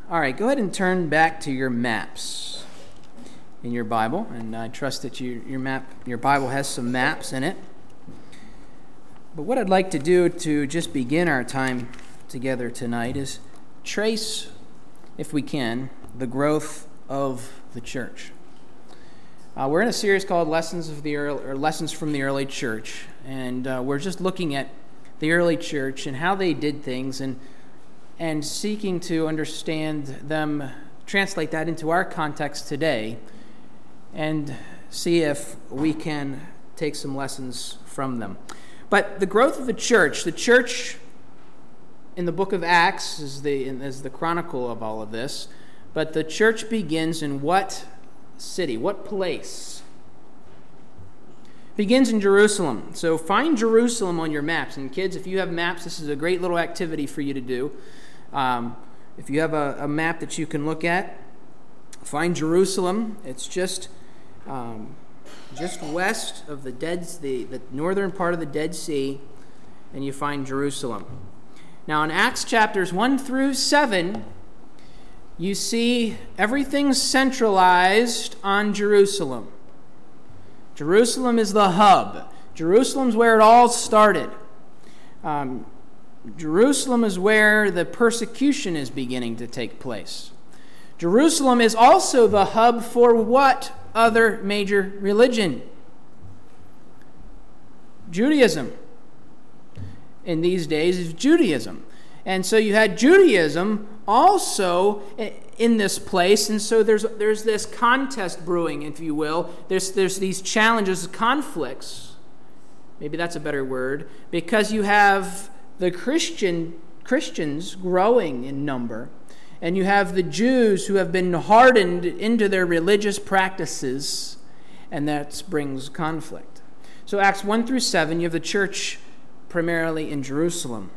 All right, go ahead and turn back to your maps in your Bible, and I trust that your Bible has some maps in it. But what I'd like to do to just begin our time together tonight is trace, if we can, the growth of the church. We're in a series called Lessons from the Early Church, and we're just looking at the early church and how they did things, and seeking to understand them, translate that into our context today, and see if we can take some lessons from them. But the growth of the church in the book of Acts is the chronicle of all of this, but the church begins in what city, what place? Begins in Jerusalem. So find Jerusalem on your maps. And kids, if you have maps, this is a great little activity for you to do. If you have a map that you can look at, find Jerusalem. It's just west of the northern part of the Dead Sea, and you find Jerusalem. Now in Acts chapters 1 through 7, you see everything centralized on Jerusalem. Jerusalem is the hub. Jerusalem's where it all started. Jerusalem is where the persecution is beginning to take place. Jerusalem is also the hub for what other major religion? Judaism. In these days is Judaism. And so you had Judaism also in this place, and so there's this contest brewing, if you will. There's these challenges, conflicts, maybe that's a better word, because you have the Christians growing in number, and you have the Jews who have been hardened into their religious practices, and that brings conflict. So Acts 1 through 7, you have the church primarily in Jerusalem.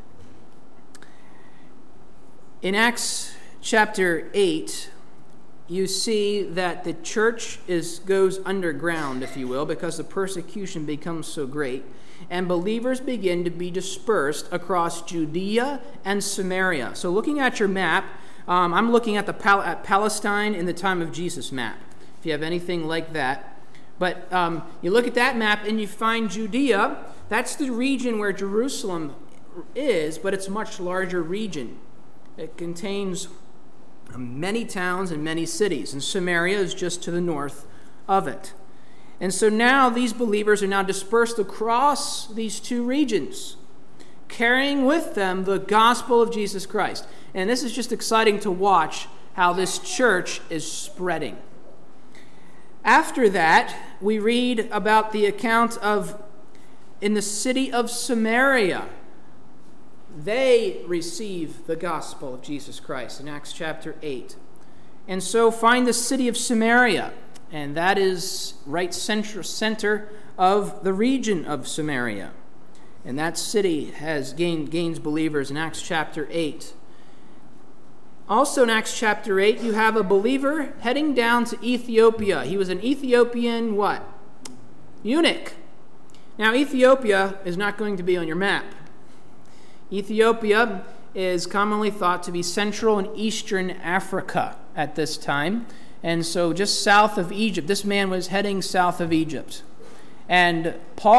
In Acts chapter 8, you see that the church goes underground, if you will, because the persecution becomes so great, and believers begin to be dispersed across Judea and Samaria. So looking at your map, I'm looking at at Palestine in the time of Jesus map, if you have anything like that. But you look at that map and you find Judea. That's the region where Jerusalem is, but it's a much larger region. It contains many towns and many cities, and Samaria is just to the north of it. And so now these believers are now dispersed across these two regions, carrying with them the gospel of Jesus Christ. And this is just exciting to watch how this church is spreading. After that, we read about the account of in the city of Samaria. They receive the gospel of Jesus Christ in Acts chapter 8. And so find the city of Samaria, and that is right center of the region of Samaria. And that city gains believers in Acts chapter 8. Also in Acts chapter 8, you have a believer heading down to Ethiopia. He was an Ethiopian what? Eunuch. Now Ethiopia is not going to be on your map. Ethiopia is commonly thought to be Central and Eastern Africa at this time. And so just south of Egypt, this man was heading south of Egypt. And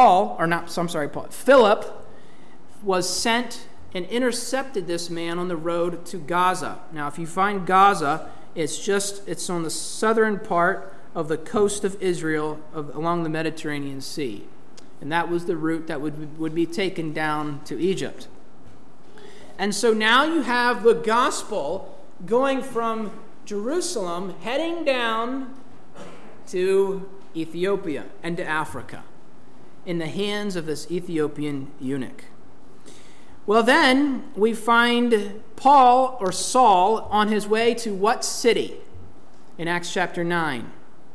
Philip was sent and intercepted this man on the road to Gaza. Now, if you find Gaza, it's on the southern part of the coast of Israel along the Mediterranean Sea. And that was the route that would be taken down to Egypt. And so now you have the gospel going from Jerusalem, heading down to Ethiopia and to Africa in the hands of this Ethiopian eunuch. Well, then we find Paul or Saul on his way to what city in Acts chapter 9?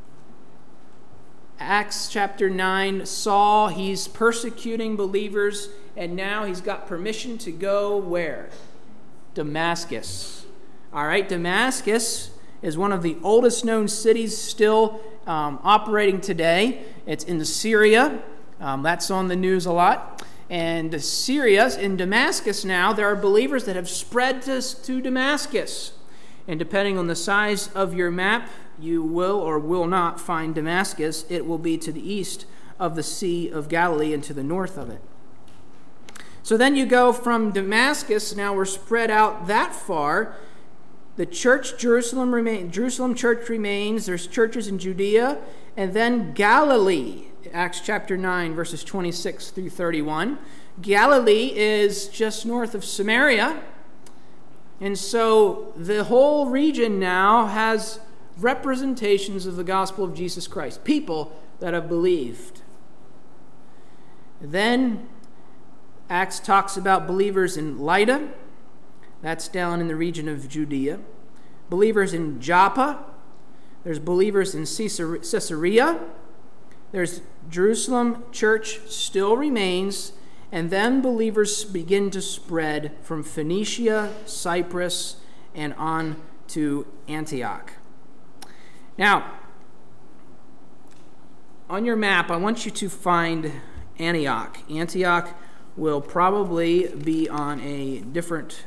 Acts chapter 9, Saul, he's persecuting believers, and now he's got permission to go where? Damascus. All right, Damascus is one of the oldest known cities still operating today. It's in Syria. That's on the news a lot. And Syria, in Damascus now, there are believers that have spread to Damascus. And depending on the size of your map, you will or will not find Damascus. It will be to the east of the Sea of Galilee and to the north of it. So then you go from Damascus, now we're spread out that far. The church, Jerusalem church remains. There's churches in Judea, and then Galilee, Acts chapter 9, verses 26 through 31. Galilee is just north of Samaria, and so the whole region now has representations of the gospel of Jesus Christ, people that have believed. Then Acts talks about believers in Lydda. That's down in the region of Judea. Believers in Joppa. There's believers in Caesarea. There's Jerusalem church still remains. And then believers begin to spread from Phoenicia, Cyprus, and on to Antioch. Now, on your map, I want you to find Antioch. Antioch will probably be on a different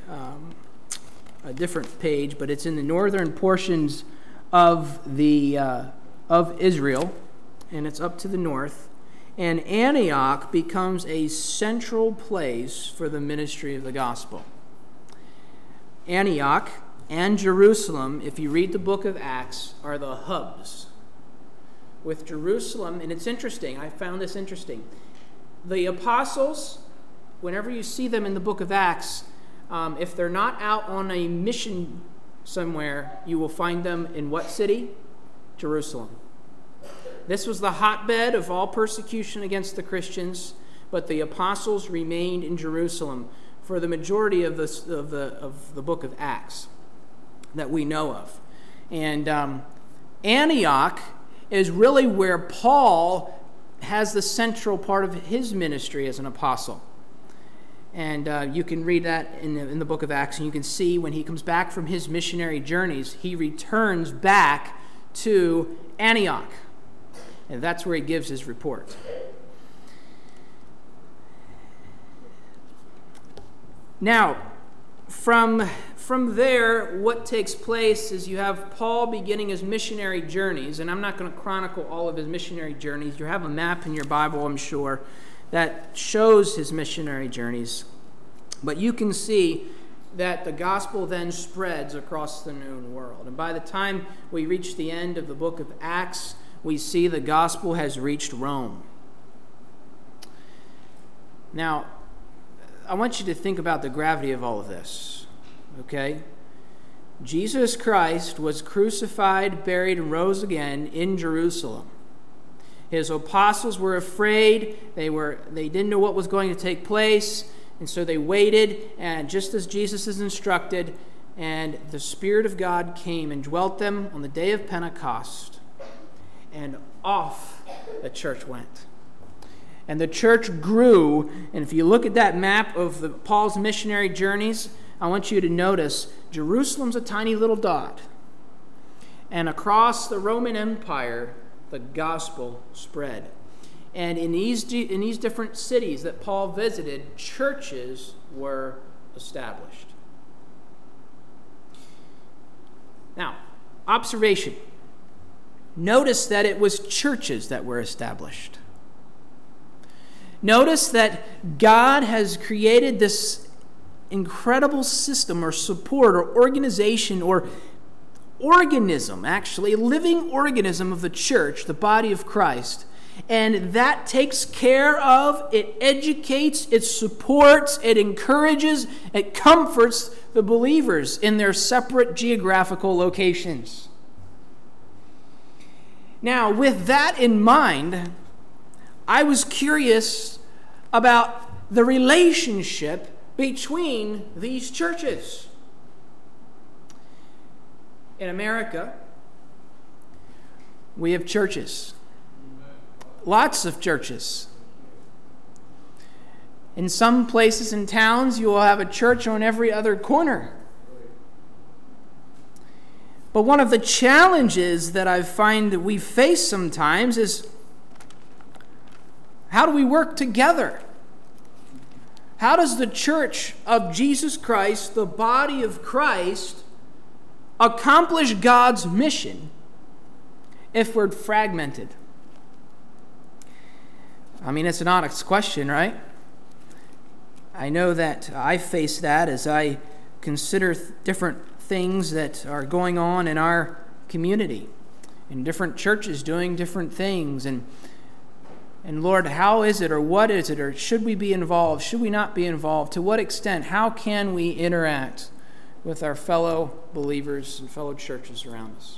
page, but it's in the northern portions of Israel, and it's up to the north. And Antioch becomes a central place for the ministry of the gospel. Antioch and Jerusalem, if you read the book of Acts, are the hubs. With Jerusalem, and it's interesting, I found this interesting. The apostles, whenever you see them in the book of Acts, if they're not out on a mission somewhere, you will find them in what city? Jerusalem. This was the hotbed of all persecution against the Christians, but the apostles remained in Jerusalem for the majority of the book of Acts that we know of. And Antioch is really where Paul has the central part of his ministry as an apostle. And you can read that in the book of Acts, and you can see when he comes back from his missionary journeys, he returns back to Antioch. And that's where he gives his report. Now, from there, what takes place is you have Paul beginning his missionary journeys, and I'm not going to chronicle all of his missionary journeys. You have a map in your Bible, I'm sure, that shows his missionary journeys. But you can see that the gospel then spreads across the known world. And by the time we reach the end of the book of Acts, we see the gospel has reached Rome. Now, I want you to think about the gravity of all of this, okay? Jesus Christ was crucified, buried, and rose again in Jerusalem. His apostles were afraid. They didn't know what was going to take place, and so they waited, and just as Jesus is instructed, and the Spirit of God came and dwelt them on the day of Pentecost, and off the church went. And the church grew, and if you look at that map of Paul's missionary journeys, I want you to notice Jerusalem's a tiny little dot. And across the Roman Empire, the gospel spread. And in these different cities that Paul visited, churches were established. Now, observation. Notice that it was churches that were established. Notice that God has created this incredible system or support or organization or organism, actually, a living organism of the church, the body of Christ. And that takes care of, it educates, it supports, it encourages, it comforts the believers in their separate geographical locations. Now, with that in mind, I was curious about the relationship between these churches. In America, we have churches. Lots of churches. In some places in towns, you will have a church on every other corner. But one of the challenges that I find that we face sometimes is, how do we work together? How does the church of Jesus Christ, the body of Christ, accomplish God's mission if we're fragmented? I mean, it's an honest question, right? I know that I face that as I consider different things that are going on in our community, in different churches doing different things. And Lord, how is it, or what is it, or should we be involved? Should we not be involved? To what extent? How can we interact with our fellow believers and fellow churches around us?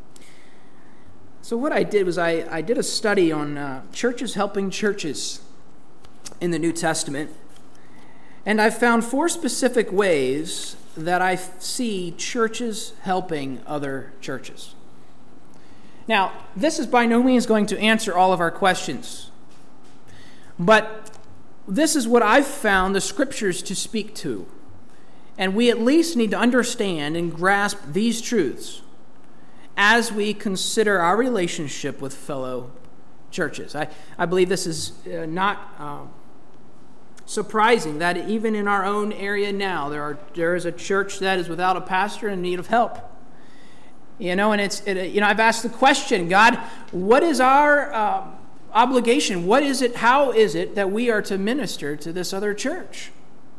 So what I did was I did a study on churches helping churches in the New Testament, and I found 4 specific ways that I see churches helping other churches. Now, this is by no means going to answer all of our questions, but this is what I've found the Scriptures to speak to, and we at least need to understand and grasp these truths as we consider our relationship with fellow churches. I believe this is not surprising that even in our own area now, there is a church that is without a pastor in need of help. And I've asked the question, God, what is our obligation? What is it? How is it that we are to minister to this other church?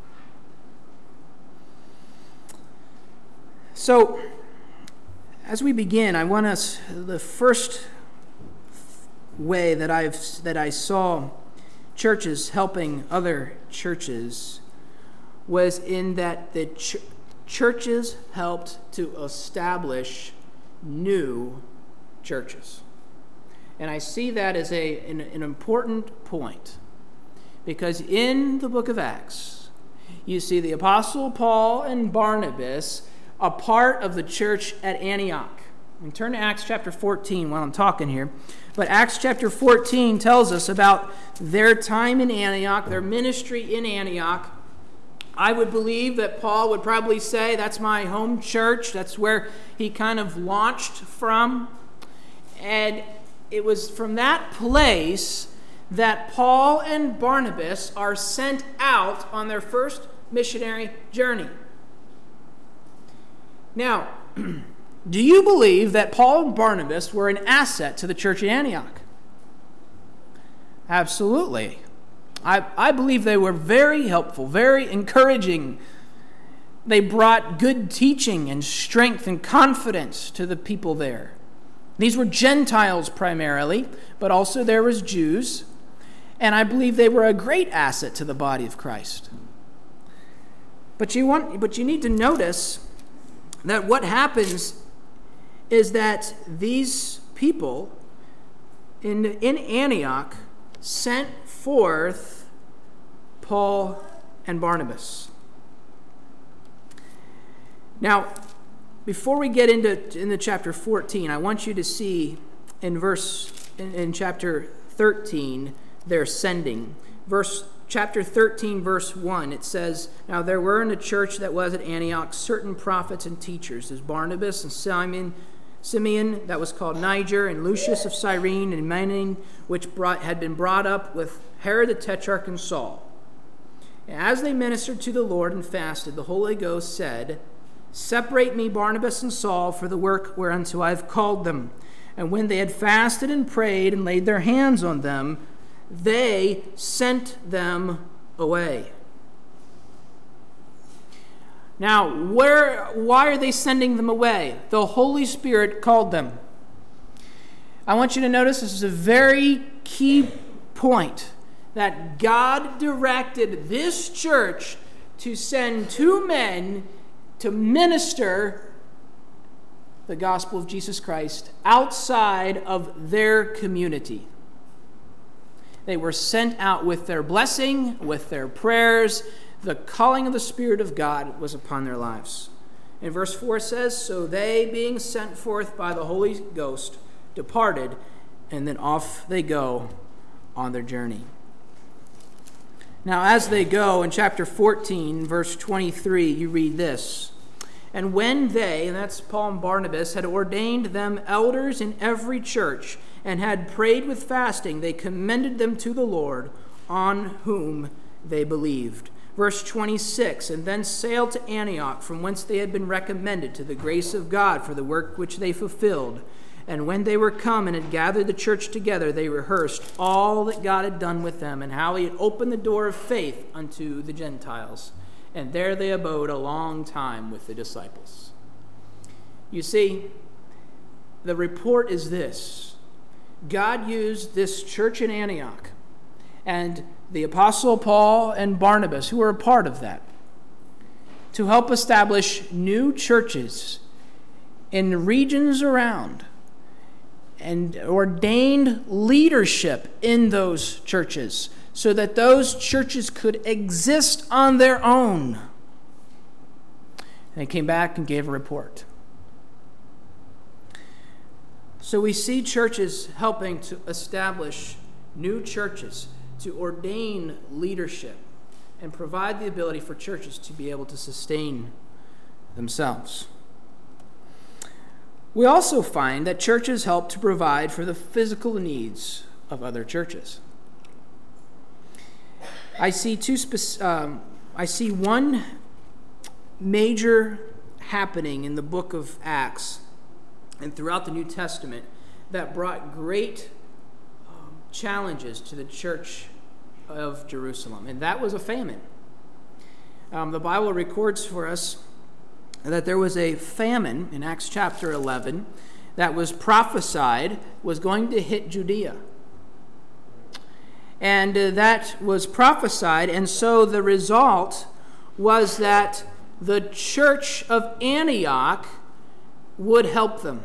So, as we begin, I want us, the first way that I saw churches helping other churches was in that the churches helped to establish new churches. And I see that as an important point, because in the book of Acts, you see the Apostle Paul and Barnabas a part of the church at Antioch. And turn to Acts chapter 14 while I'm talking here. But Acts chapter 14 tells us about their time in Antioch, their ministry in Antioch. I would believe that Paul would probably say, that's my home church. That's where he kind of launched from. And it was from that place that Paul and Barnabas are sent out on their first missionary journey. Now, do you believe that Paul and Barnabas were an asset to the church at Antioch? Absolutely. I believe they were very helpful, very encouraging. They brought good teaching and strength and confidence to the people there. These were Gentiles primarily, but also there was Jews. And I believe they were a great asset to the body of Christ. But you need to notice that what happens is that these people in Antioch sent forth Paul and Barnabas. Now, before we get into chapter 14, I want you to see in chapter 13 their sending. Chapter 13, verse 1, it says, Now there were in the church that was at Antioch certain prophets and teachers. There's Barnabas and Simeon, that was called Niger, and Lucius of Cyrene, and Manaen, which had been brought up with Herod the Tetrarch and Saul. And as they ministered to the Lord and fasted, the Holy Ghost said, Separate me, Barnabas and Saul, for the work whereunto I have called them. And when they had fasted and prayed and laid their hands on them, they sent them away. Now, why are they sending them away? The Holy Spirit called them. I want you to notice this is a very key point, that God directed this church to send 2 men to minister the gospel of Jesus Christ outside of their community. They were sent out with their blessing, with their prayers. The calling of the Spirit of God was upon their lives. And verse 4 says, So they, being sent forth by the Holy Ghost, departed, and then off they go on their journey. Now, as they go, in chapter 14, verse 23, you read this. And when they, and that's Paul and Barnabas, had ordained them elders in every church, and had prayed with fasting, they commended them to the Lord, on whom they believed. Verse 26, and then sailed to Antioch, from whence they had been recommended to the grace of God for the work which they fulfilled. And when they were come and had gathered the church together, they rehearsed all that God had done with them, and how he had opened the door of faith unto the Gentiles. And there they abode a long time with the disciples. You see, the report is this. God used this church in Antioch, and the Apostle Paul and Barnabas, who were a part of that, to help establish new churches in regions around, and ordained leadership in those churches so that those churches could exist on their own. And they came back and gave a report. So we see churches helping to establish new churches, to ordain leadership, and provide the ability for churches to be able to sustain themselves. We also find that churches help to provide for the physical needs of other churches. I see one major happening in the book of Acts and throughout the New Testament that brought great challenges to the church of Jerusalem, and that was a famine. The Bible records for us that there was a famine in Acts chapter 11 that was prophesied was going to hit Judea. And that was prophesied, and so the result was that the church of Antioch would help them.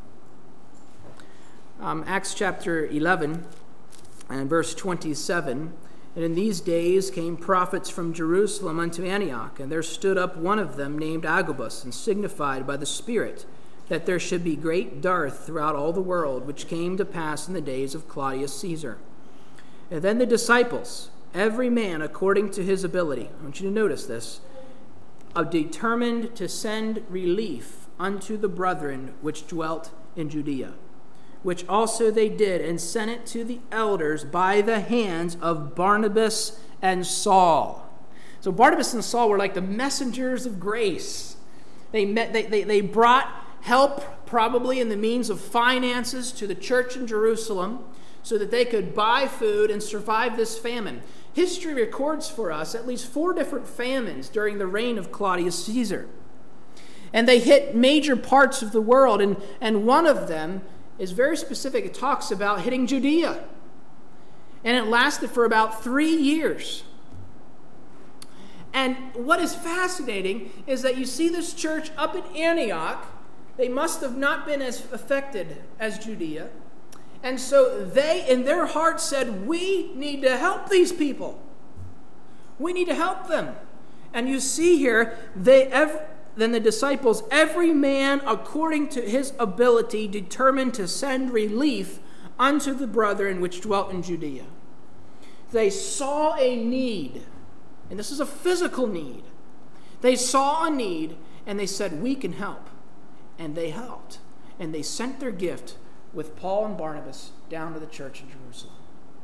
Acts chapter 11 and verse 27, and in these days came prophets from Jerusalem unto Antioch, and there stood up one of them named Agabus, and signified by the Spirit that there should be great dearth throughout all the world, which came to pass in the days of Claudius Caesar. And then the disciples, every man according to his ability, I want you to notice this, are determined to send relief unto the brethren which dwelt in Judea, which also they did, and sent it to the elders by the hands of Barnabas and Saul. So Barnabas and Saul were like the messengers of grace. They brought help, probably in the means of finances, to the church in Jerusalem so that they could buy food and survive this famine. History records for us at least 4 different famines during the reign of Claudius Caesar. And they hit major parts of the world, and one of them is very specific. It talks about hitting Judea. And it lasted for about 3 years. And what is fascinating is that you see this church up in Antioch. They must have not been as affected as Judea. And so they, in their hearts, said, we need to help these people. We need to help them. And you see here, then the disciples, every man according to his ability, determined to send relief unto the brethren which dwelt in Judea. They saw a need, and this is a physical need. They saw a need, and they said, we can help. And they helped. And they sent their gift with Paul and Barnabas down to the church in Jerusalem.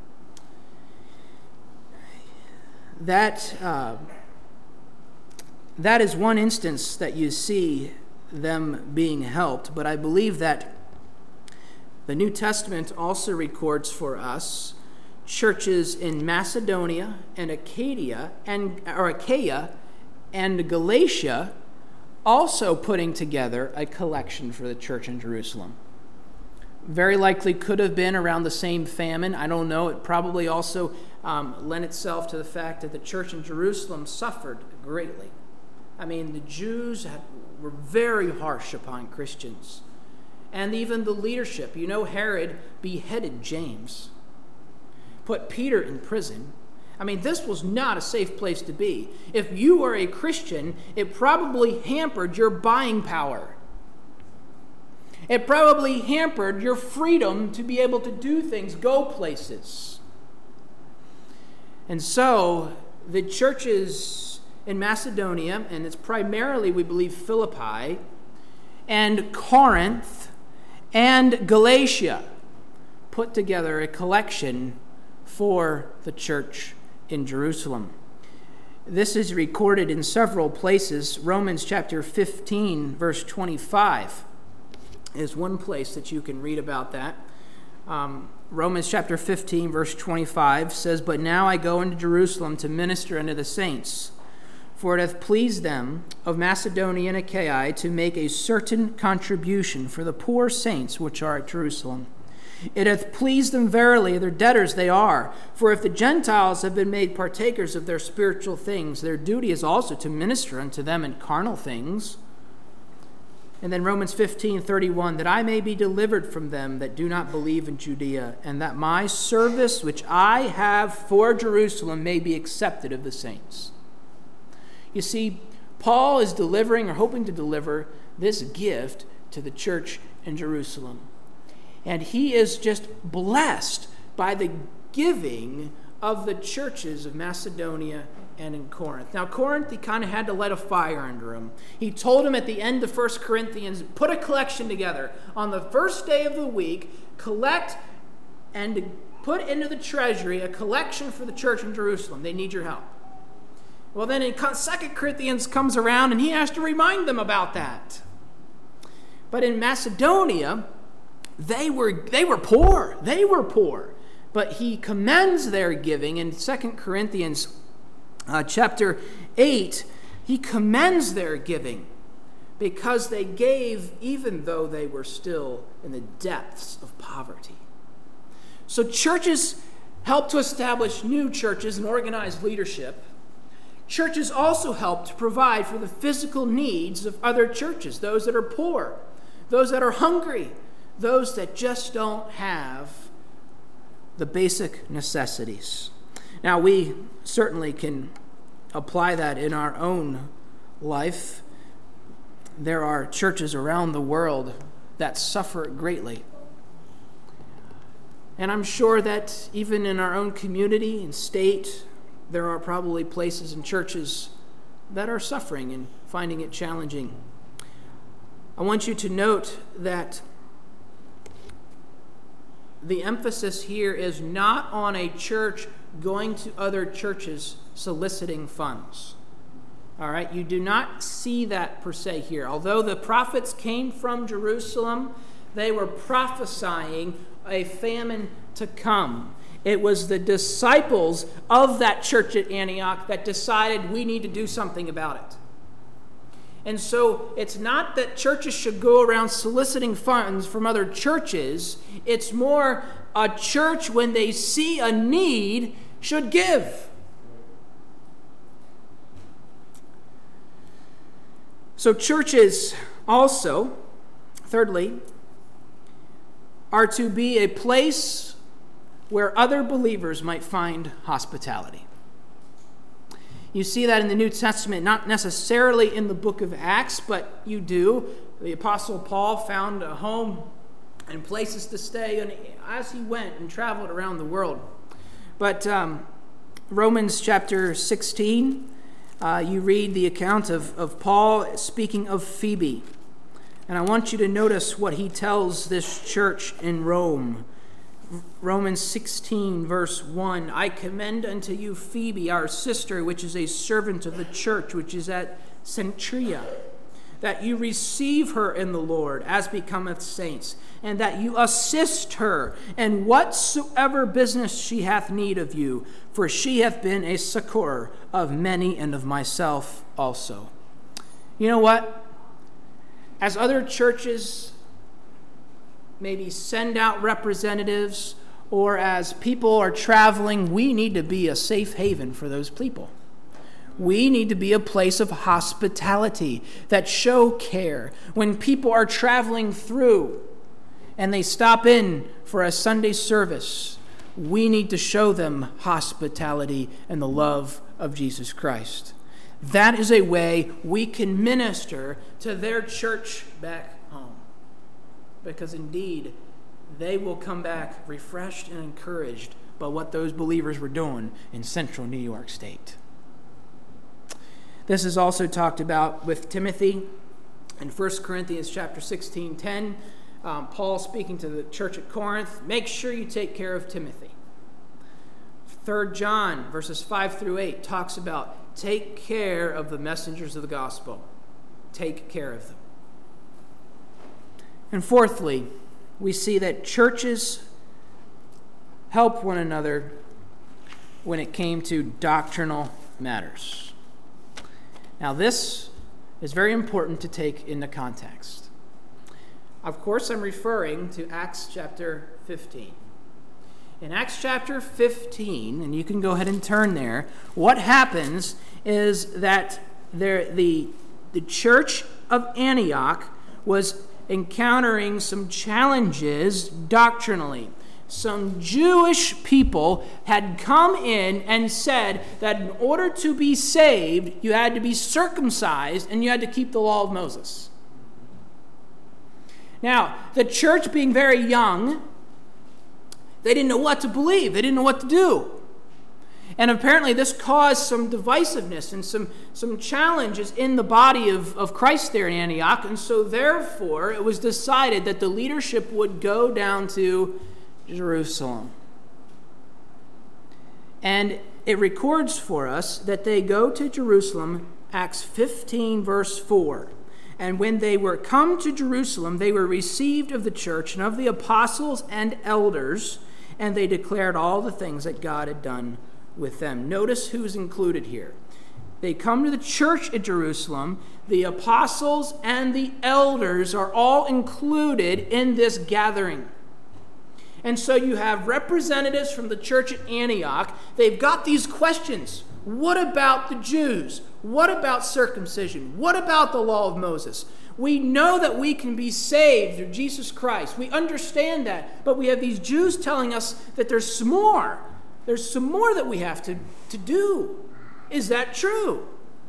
That is one instance that you see them being helped, but I believe that the New Testament also records for us churches in Macedonia and Achaia and Galatia also putting together a collection for the church in Jerusalem. Very likely could have been around the same famine. I don't know. It probably also lent itself to the fact that the church in Jerusalem suffered greatly. I mean, the Jews were very harsh upon Christians. And even the leadership. You know, Herod beheaded James, put Peter in prison. I mean, this was not a safe place to be. If you were a Christian, it probably hampered your buying power. It probably hampered your freedom to be able to do things, go places. And so, the churches in Macedonia, and it's primarily, we believe, Philippi, and Corinth, and Galatia, put together a collection for the church in Jerusalem. This is recorded in several places. Romans chapter 15, verse 25 is one place that you can read about that. Romans chapter 15, verse 25 says, "But now I go into Jerusalem to minister unto the saints, for it hath pleased them of Macedonia and Achaia to make a certain contribution for the poor saints which are at Jerusalem. It hath pleased them verily, their debtors they are. For if the Gentiles have been made partakers of their spiritual things, their duty is also to minister unto them in carnal things." And then Romans 15:31, "That I may be delivered from them that do not believe in Judea, and that my service which I have for Jerusalem may be accepted of the saints." You see, Paul is delivering or hoping to deliver this gift to the church in Jerusalem. And he is just blessed by the giving of the churches of Macedonia and in Corinth. Now, Corinth, he kind of had to light a fire under him. He told him at the end of 1 Corinthians, put a collection together. On the first day of the week, collect and put into the treasury a collection for the church in Jerusalem. They need your help. Well, then in 2 Corinthians comes around and he has to remind them about that. But in Macedonia, they were poor. They were poor. But he commends their giving in 2 Corinthians chapter 8. He commends their giving because they gave even though they were still in the depths of poverty. So churches help to establish new churches and organize leadership. Churches also help to provide for the physical needs of other churches, those that are poor, those that are hungry, those that just don't have the basic necessities. Now, we certainly can apply that in our own life. There are churches around the world that suffer greatly. And I'm sure that even in our own community and state, there are probably places and churches that are suffering and finding it challenging. I want you to note that the emphasis here is not on a church going to other churches soliciting funds. All right, you do not see that per se here. Although the prophets came from Jerusalem, they were prophesying a famine to come. It was the disciples of that church at Antioch that decided we need to do something about it. And so it's not that churches should go around soliciting funds from other churches. It's more a church, when they see a need, should give. So churches also, thirdly, are to be a place where other believers might find hospitality. You see that in the New Testament, not necessarily in the book of Acts, but you do. The Apostle Paul found a home and places to stay as he went and traveled around the world. But Romans chapter 16, you read the account of Paul speaking of Phoebe. And I want you to notice what he tells this church in Rome. Romans 16, verse 1, "I commend unto you Phoebe, our sister, which is a servant of the church, which is at Cenchrea, that you receive her in the Lord, as becometh saints, and that you assist her in whatsoever business she hath need of you, for she hath been a succour of many and of myself also." You know what? As other churches maybe send out representatives, or as people are traveling, we need to be a safe haven for those people. We need to be a place of hospitality that show care. When people are traveling through and they stop in for a Sunday service, we need to show them hospitality and the love of Jesus Christ. That is a way we can minister to their church back home. Because indeed, they will come back refreshed and encouraged by what those believers were doing in central New York State. This is also talked about with Timothy in 1 Corinthians chapter 16:10. Paul speaking to the church at Corinth, make sure you take care of Timothy. 3 John verses 5 through 8 talks about take care of the messengers of the gospel. Take care of them. And fourthly, we see that churches help one another when it came to doctrinal matters. Now, this is very important to take into context. Of course, I'm referring to Acts chapter 15. In Acts chapter 15, and you can go ahead and turn there, what happens is that the church of Antioch was encountering some challenges doctrinally. Some Jewish people had come in and said that in order to be saved, you had to be circumcised and you had to keep the law of Moses. Now, the church being very young, they didn't know what to believe. They didn't know what to do. And apparently this caused some divisiveness and some challenges in the body of Christ there in Antioch. And so therefore, it was decided that the leadership would go down to Jerusalem. And it records for us that they go to Jerusalem, Acts 15, verse 4. And when they were come to Jerusalem, they were received of the church and of the apostles and elders, and they declared all the things that God had done with them. Notice who's included here. They come to the church at Jerusalem. The apostles and the elders are all included in this gathering. And so you have representatives from the church at Antioch. They've got these questions. What about the Jews? What about circumcision? What about the law of Moses? We know that we can be saved through Jesus Christ. We understand that. But we have these Jews telling us that there's some more. There's some more that we have to do. Is that true?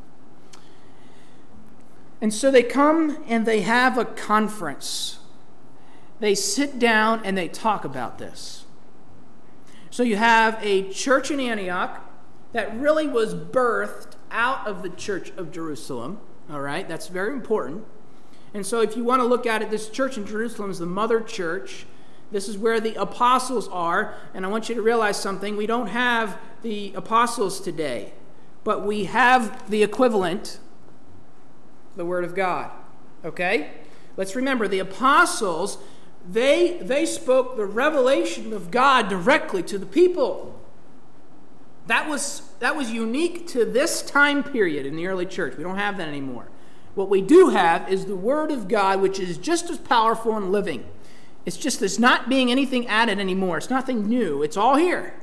And so they come and they have a conference. They sit down and they talk about this. So you have a church in Antioch that really was birthed out of the church of Jerusalem. All right, that's very important. And so if you want to look at it, this church in Jerusalem is the mother church. This is where the apostles are. And I want you to realize something. We don't have the apostles today, but we have the equivalent, the Word of God. Okay? Let's remember, the apostles, they spoke the revelation of God directly to the people. That was unique to this time period in the early church. We don't have that anymore. What we do have is the Word of God, which is just as powerful and living. It's not being anything added anymore. It's nothing new. It's all here.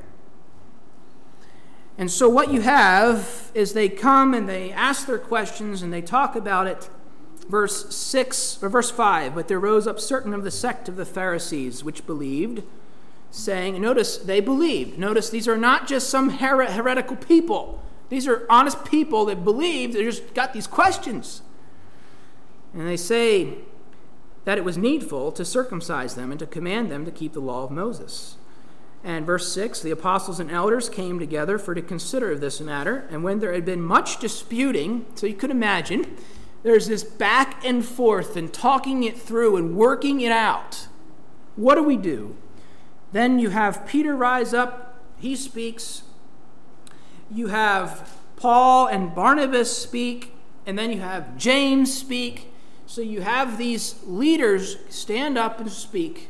And so what you have is they come and they ask their questions and they talk about it. Verse 6 or verse 5, but there rose up certain of the sect of the Pharisees which believed, saying, and notice they believed. Notice these are not just some heretical people. These are honest people that believe. They just got these questions. And they say that it was needful to circumcise them and to command them to keep the law of Moses. And verse 6, the apostles and elders came together for to consider of this matter. And when there had been much disputing, so you could imagine, there's this back and forth and talking it through and working it out. What do we do? Then you have Peter rise up. He speaks. You have Paul and Barnabas speak. And then you have James speak. So you have these leaders stand up and speak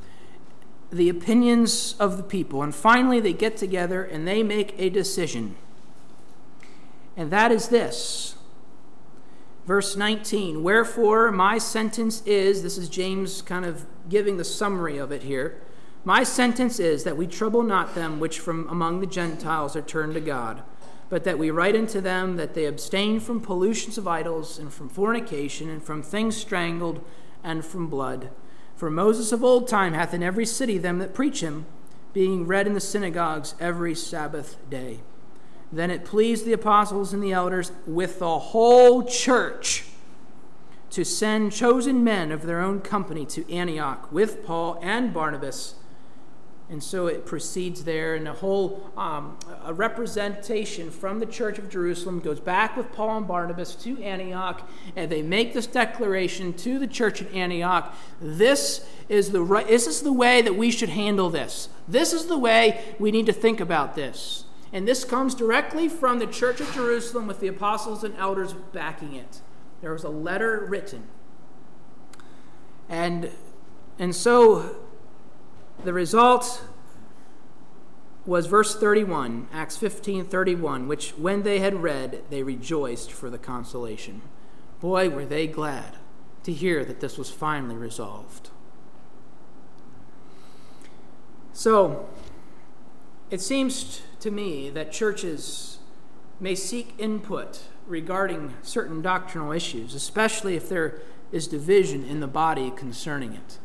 the opinions of the people. And finally they get together and they make a decision. And that is this. Verse 19, wherefore my sentence is, this is James kind of giving the summary of it here. My sentence is that we trouble not them which from among the Gentiles are turned to God, but that we write unto them that they abstain from pollutions of idols and from fornication and from things strangled and from blood. For Moses of old time hath in every city them that preach him, being read in the synagogues every Sabbath day. Then it pleased the apostles and the elders with the whole church to send chosen men of their own company to Antioch with Paul and Barnabas. And so it proceeds there, and a whole a representation from the church of Jerusalem goes back with Paul and Barnabas to Antioch, and they make this declaration to the church at Antioch. This is the way that we should handle this. This is the way we need to think about this. And this comes directly from the church at Jerusalem with the apostles and elders backing it. There was a letter written. And so the result was verse 31, Acts 15:31, which when they had read, they rejoiced for the consolation. Boy, were they glad to hear that this was finally resolved. So, it seems to me that churches may seek input regarding certain doctrinal issues, especially if there is division in the body concerning it.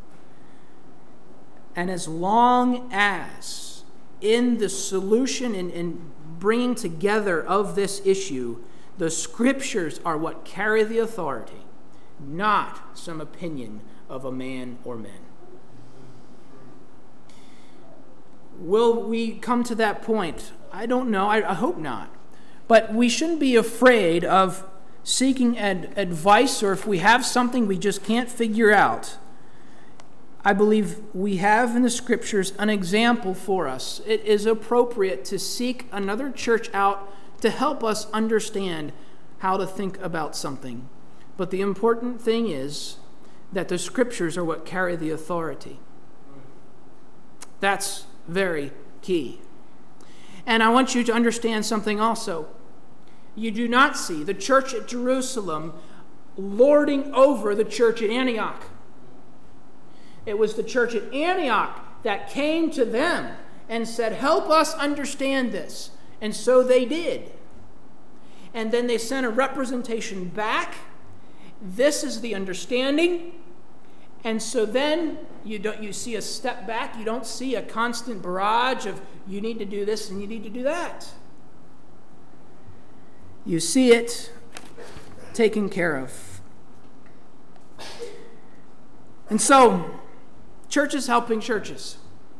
And as long as in the solution and bringing together of this issue, the Scriptures are what carry the authority, not some opinion of a man or men. Will we come to that point? I don't know. I hope not. But we shouldn't be afraid of seeking advice, or if we have something we just can't figure out. I believe we have in the Scriptures an example for us. It is appropriate to seek another church out to help us understand how to think about something. But the important thing is that the Scriptures are what carry the authority. That's very key. And I want you to understand something also. You do not see the church at Jerusalem lording over the church at Antioch. It was the church at Antioch that came to them and said, help us understand this. And so they did. And then they sent a representation back. This is the understanding. And so then you see a step back. You don't see a constant barrage of you need to do this and you need to do that. You see it taken care of. And so, churches helping churches.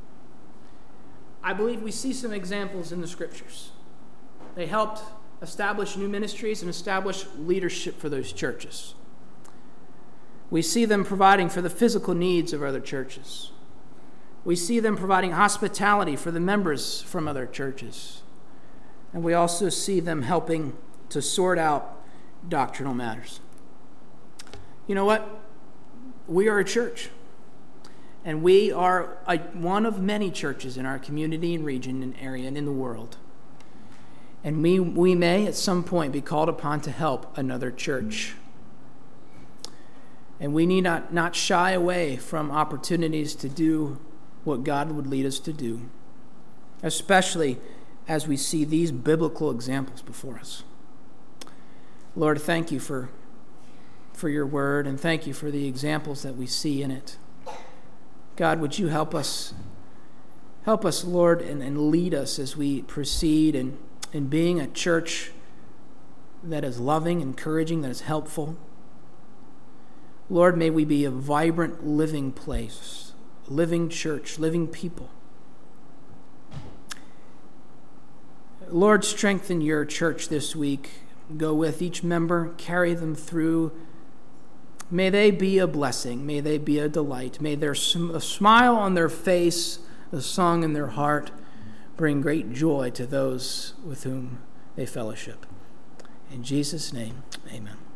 I believe we see some examples in the Scriptures. They helped establish new ministries and establish leadership for those churches. We see them providing for the physical needs of other churches. We see them providing hospitality for the members from other churches. And we also see them helping to sort out doctrinal matters. You know what? We are a church. And we are one of many churches in our community and region and area and in the world. And we may at some point be called upon to help another church. And we need not shy away from opportunities to do what God would lead us to do, especially as we see these biblical examples before us. Lord, thank you for your word, and thank you for the examples that we see in it. God, would you help us, Lord, and lead us as we proceed in being a church that is loving, encouraging, that is helpful. Lord, may we be a vibrant, living place, living church, living people. Lord, strengthen your church this week. Go with each member, carry them through. May they be a blessing. May they be a delight. May a smile on their face, a song in their heart, bring great joy to those with whom they fellowship. In Jesus' name, amen.